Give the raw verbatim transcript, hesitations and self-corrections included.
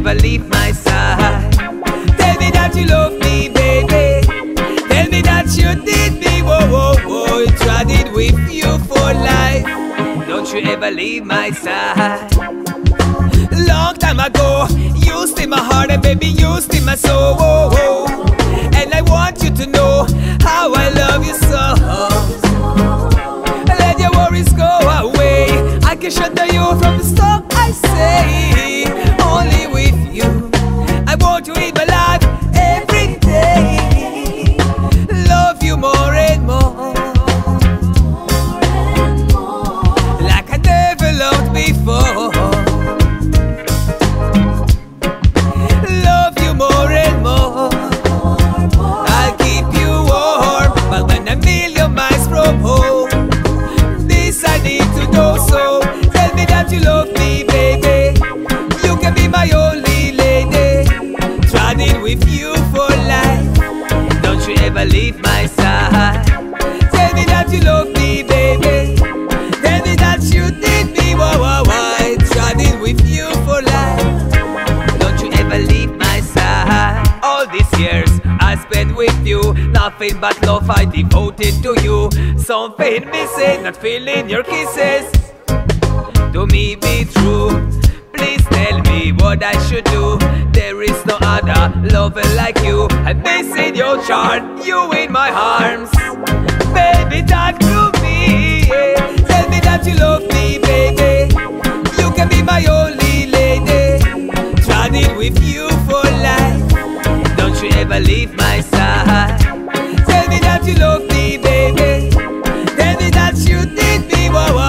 ever leave my side. Tell me that you love me, baby. Tell me that you did me, whoa, whoa, whoa. Tried it with you for life. Don't you ever leave my side. Long time ago, you still my heart, and baby, you still my soul, whoa, whoa. And I want you to know how I love you so. Let your worries go away. I can shelter you from the storm, I say. Only with you I want to live my life every day. Love you more and more, like I never loved before. Love you more and more. I'll keep you warm, but when a million miles from home, this I need to know. So tell me that you love me, baby. You can be my only lady. Tried it with you for life. Don't you ever leave my side. Tell me that you love me, baby. Tell me that you did me, why, why, why. Tried it with you for life. Don't you ever leave my side. All these years I spent with you, nothing but love I devoted to you. Something missing, not feeling your kisses. To me be true. Please tell me what I should do. There is no other lover like you. I'm missing your charm, you in my arms. Baby, talk to me, yeah. Tell me that you love me, baby. You can be my only lady. Tried it with you for life. Don't you ever leave my side. Tell me that you love me, baby. Tell me that you did me, wow.